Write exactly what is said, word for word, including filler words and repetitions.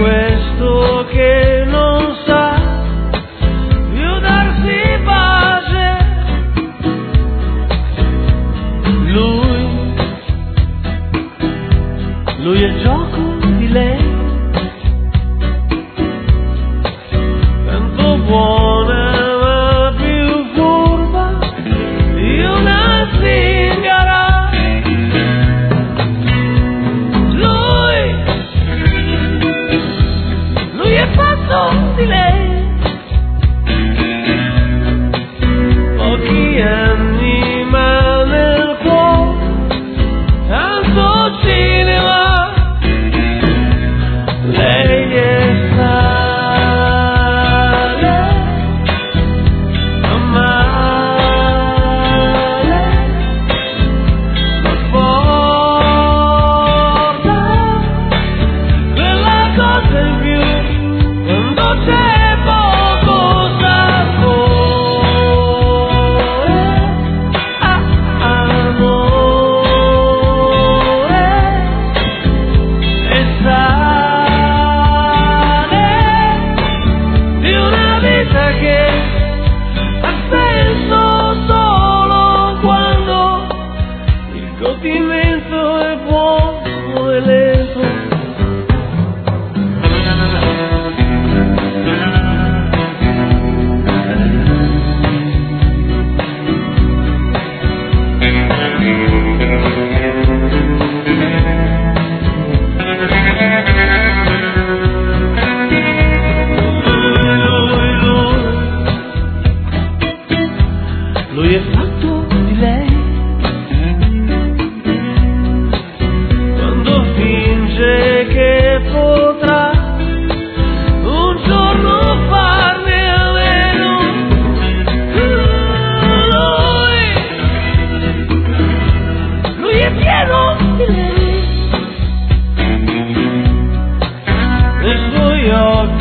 questo che non sa più darsi pace. Lui, lui è il gioco di lei, tanto buona ma più furba di una zingara. Lui è fatto di lei, pochi anni ma nel cuore tanto cinema. Lei è sale, male, ma porta quella cosa in più quando c'è poco sapore. Ah, amore e sale di una vita che ha senso solo quando il godimento è buono e lento. Lui è fatto di lei, quando finge che potrà un giorno farne a meno. Lui, lui è pieno di lei, nei suoi occhi